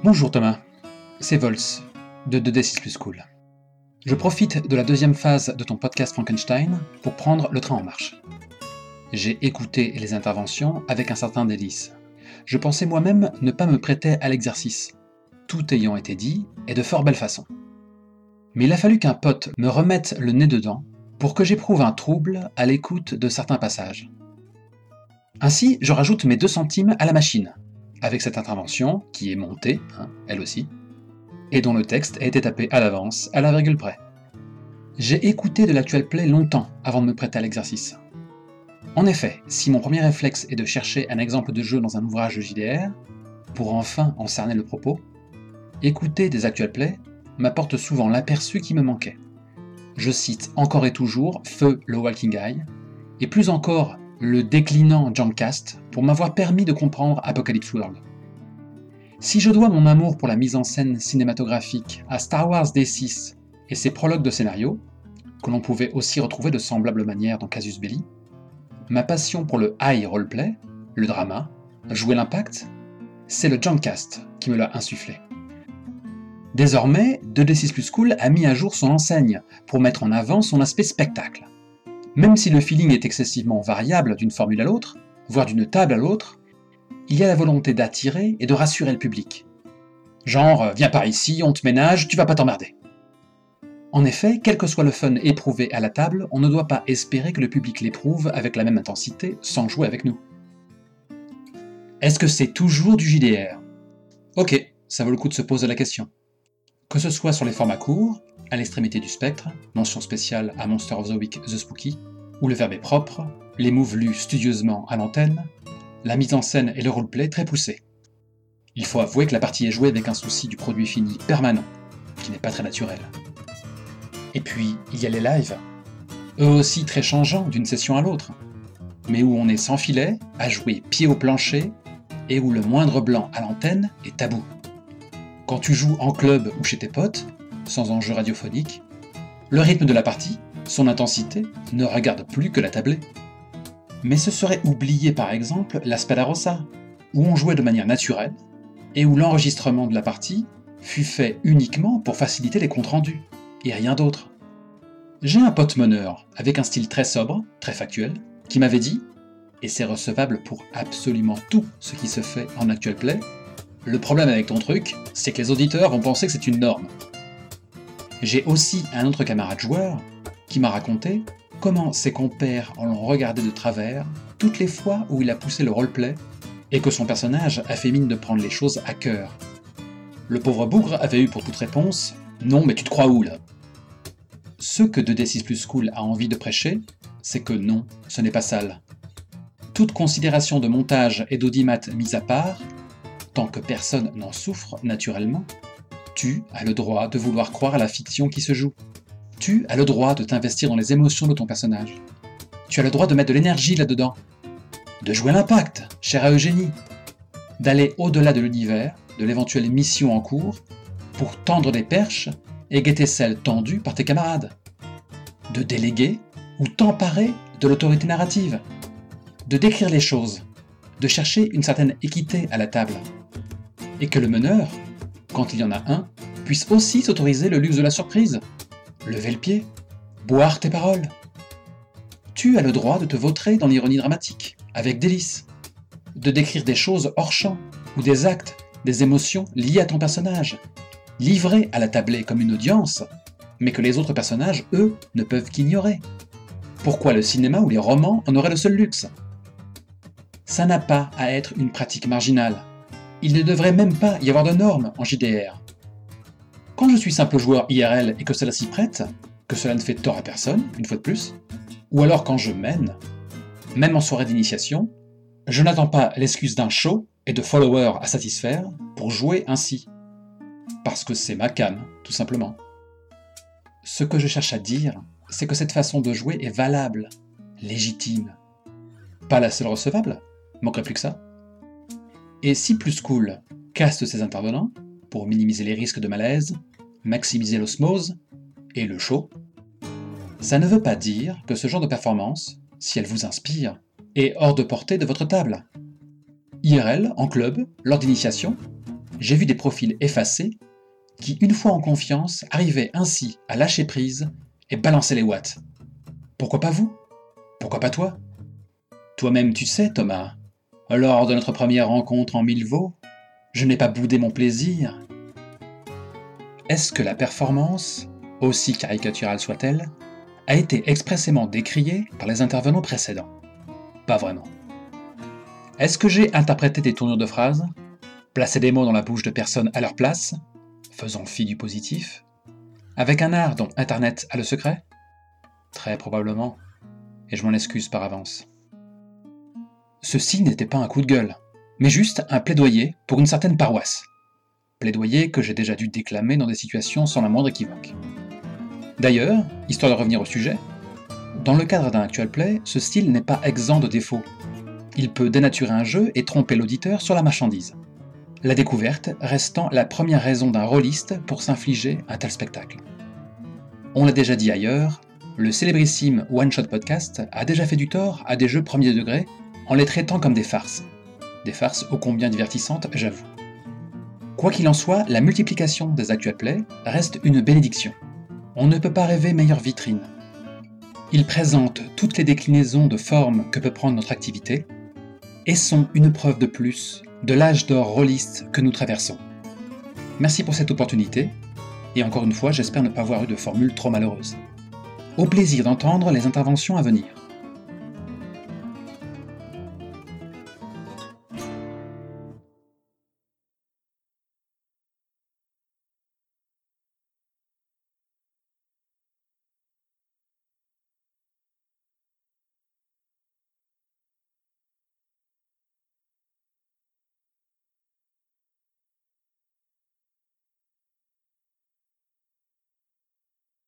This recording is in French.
Bonjour Thomas, c'est Vols de 2D6 Plus Cool. Je profite de la deuxième phase de ton podcast Frankenstein pour prendre le train en marche. J'ai écouté les interventions avec un certain délice. Je pensais moi-même ne pas me prêter à l'exercice, tout ayant été dit et de fort belle façon. Mais il a fallu qu'un pote me remette le nez dedans pour que j'éprouve un trouble à l'écoute de certains passages. Ainsi, je rajoute mes 2 centimes à la machine, avec cette intervention qui est montée, elle aussi, et dont le texte a été tapé à l'avance, à la virgule près. J'ai écouté de l'actual play longtemps avant de me prêter à l'exercice. En effet, si mon premier réflexe est de chercher un exemple de jeu dans un ouvrage de JDR, pour enfin en cerner le propos, écouter des actual plays m'apporte souvent l'aperçu qui me manquait. Je cite encore et toujours Feu le Walking Eye, et plus encore le déclinant Junkcast pour m'avoir permis de comprendre Apocalypse World. Si je dois mon amour pour la mise en scène cinématographique à Star Wars D6 et ses prologues de scénario, que l'on pouvait aussi retrouver de semblable manière dans Casus Belli, ma passion pour le high roleplay, le drama, jouer l'impact, c'est le Junkcast qui me l'a insufflé. Désormais, 2D6 Plus Cool a mis à jour son enseigne pour mettre en avant son aspect spectacle. Même si le feeling est excessivement variable d'une formule à l'autre, voire d'une table à l'autre, il y a la volonté d'attirer et de rassurer le public. Genre, viens par ici, on te ménage, tu vas pas t'emmerder. En effet, quel que soit le fun éprouvé à la table, on ne doit pas espérer que le public l'éprouve avec la même intensité sans jouer avec nous. Est-ce que c'est toujours du JDR ? Ok, ça vaut le coup de se poser la question. Que ce soit sur les formats courts, à l'extrémité du spectre, mention spéciale à Monster of the Week The Spooky, où le verbe est propre, les moves lus studieusement à l'antenne, la mise en scène et le roleplay très poussés. Il faut avouer que la partie est jouée avec un souci du produit fini permanent, qui n'est pas très naturel. Et puis, il y a les lives, eux aussi très changeants d'une session à l'autre, mais où on est sans filet, à jouer pied au plancher, et où le moindre blanc à l'antenne est tabou. Quand tu joues en club ou chez tes potes, sans enjeu radiophonique, le rythme de la partie, son intensité, ne regarde plus que la tablée. Mais ce serait oublier par exemple la Spadarossa, où on jouait de manière naturelle, et où l'enregistrement de la partie fut fait uniquement pour faciliter les comptes rendus, et rien d'autre. J'ai un pote meneur, avec un style très sobre, très factuel, qui m'avait dit, et c'est recevable pour absolument tout ce qui se fait en actual play, le problème avec ton truc, c'est que les auditeurs vont penser que c'est une norme. J'ai aussi un autre camarade joueur qui m'a raconté comment ses compères en l'ont regardé de travers toutes les fois où il a poussé le roleplay et que son personnage a fait mine de prendre les choses à cœur. Le pauvre bougre avait eu pour toute réponse « Non mais tu te crois où là ?» Ce que 2D6 Plus Cool a envie de prêcher, c'est que non, ce n'est pas sale. Toute considération de montage et d'audimat mise à part, tant que personne n'en souffre naturellement, tu as le droit de vouloir croire à la fiction qui se joue. Tu as le droit de t'investir dans les émotions de ton personnage. Tu as le droit de mettre de l'énergie là-dedans. De jouer l'impact, cher à Eugénie. D'aller au-delà de l'univers, de l'éventuelle mission en cours, pour tendre des perches et guetter celles tendues par tes camarades. De déléguer ou t'emparer de l'autorité narrative. De décrire les choses. De chercher une certaine équité à la table. Et que le meneur, quand il y en a un, puisse aussi s'autoriser le luxe de la surprise. Lever le pied, boire tes paroles. Tu as le droit de te vautrer dans l'ironie dramatique, avec délice. De décrire des choses hors champ, ou des actes, des émotions liées à ton personnage, livrés à la tablée comme une audience, mais que les autres personnages, eux, ne peuvent qu'ignorer. Pourquoi le cinéma ou les romans en auraient le seul luxe ? Ça n'a pas à être une pratique marginale. Il ne devrait même pas y avoir de normes en JDR. Quand je suis simple joueur IRL et que cela s'y prête, que cela ne fait tort à personne, une fois de plus, ou alors quand je mène, même en soirée d'initiation, je n'attends pas l'excuse d'un show et de followers à satisfaire pour jouer ainsi. Parce que c'est ma came, tout simplement. Ce que je cherche à dire, c'est que cette façon de jouer est valable, légitime. Pas la seule recevable, manquerait plus que ça. Et si Plus Cool caste ses intervenants, pour minimiser les risques de malaise, maximiser l'osmose et le show, ça ne veut pas dire que ce genre de performance, si elle vous inspire, est hors de portée de votre table. IRL, en club, lors d'initiation, J'ai vu des profils effacés qui, une fois en confiance, arrivaient ainsi à lâcher prise et balancer les watts. Pourquoi pas vous? Pourquoi pas toi? Toi-même tu sais, Thomas, lors de notre première rencontre en Milvaux, je n'ai pas boudé mon plaisir. Est-ce que la performance, aussi caricaturale soit-elle, a été expressément décriée par les intervenants précédents? Pas vraiment. Est-ce que j'ai interprété des tournures de phrases, placé des mots dans la bouche de personnes à leur place, faisant fi du positif, avec un art dont Internet a le secret? Très probablement, et je m'en excuse par avance. Ceci n'était pas un coup de gueule, mais juste un plaidoyer pour une certaine paroisse. Plaidoyer que j'ai déjà dû déclamer dans des situations sans la moindre équivoque. D'ailleurs, histoire de revenir au sujet, dans le cadre d'un actual play, ce style n'est pas exempt de défauts. Il peut dénaturer un jeu et tromper l'auditeur sur la marchandise. La découverte restant la première raison d'un rôliste pour s'infliger un tel spectacle. On l'a déjà dit ailleurs, le célébrissime One Shot Podcast a déjà fait du tort à des jeux premier degré en les traitant comme des farces. Des farces ô combien divertissantes, j'avoue. Quoi qu'il en soit, la multiplication des actual plays reste une bénédiction. On ne peut pas rêver meilleure vitrine. Ils présentent toutes les déclinaisons de formes que peut prendre notre activité et sont une preuve de plus de l'âge d'or rôliste que nous traversons. Merci pour cette opportunité, et encore une fois, j'espère ne pas avoir eu de formule trop malheureuse. Au plaisir d'entendre les interventions à venir.